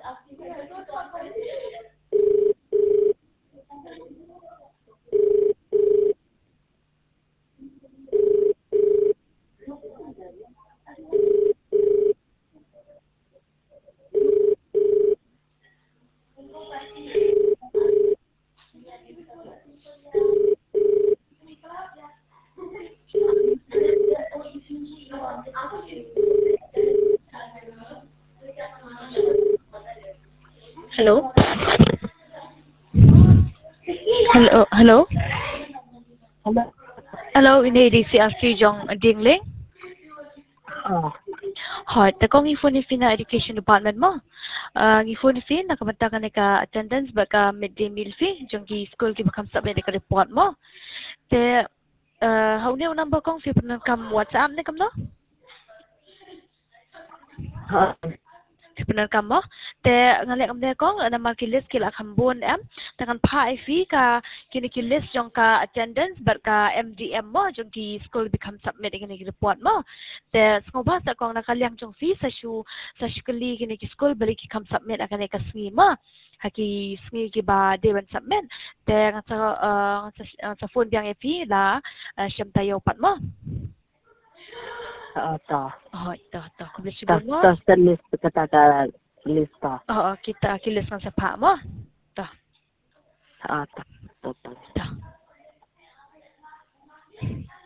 Hello? Hello? Hello. Hello, ini DCRC Jong Dingling. Oh. Hot, takong ifon ifin na education department mo. Ifon ifin nakamantakan ka attendance baka midday meal fee jong ki school ki bakam sabi ka report mo. Te how ni unang ba kong fi kam WhatsApp ni kam no? Sebenarnya kamu, te ngalek kamu dekong, nama kilis kila kambun dengan pai fi ka kini kilis jong ka attendance ber ka MDM mo jong ki school become submit kini report mo, te skoba sa kong nakaliang jong fi sa shukali kini ki school balik ki kam submit akan ka sngi mo, haki sngi ki ba dewan submit, te sa phone biang fi la syam tayo pat mo. Ta. Oh, ito, kumplis Ta mo. ta list kata ka list ta. Oo, kita kilis ng sapa mo. Ito. Ta. Ta. Ito.